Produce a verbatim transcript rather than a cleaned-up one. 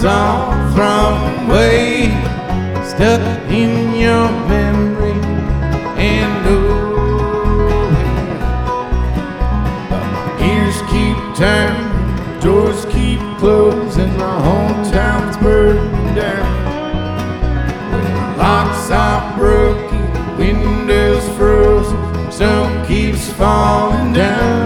all thrown away, stuck in your memory. And oh, my gears keep turning, doors keep closing, my hometown's burning down. When locks are broken, windows frozen, snow keeps falling down.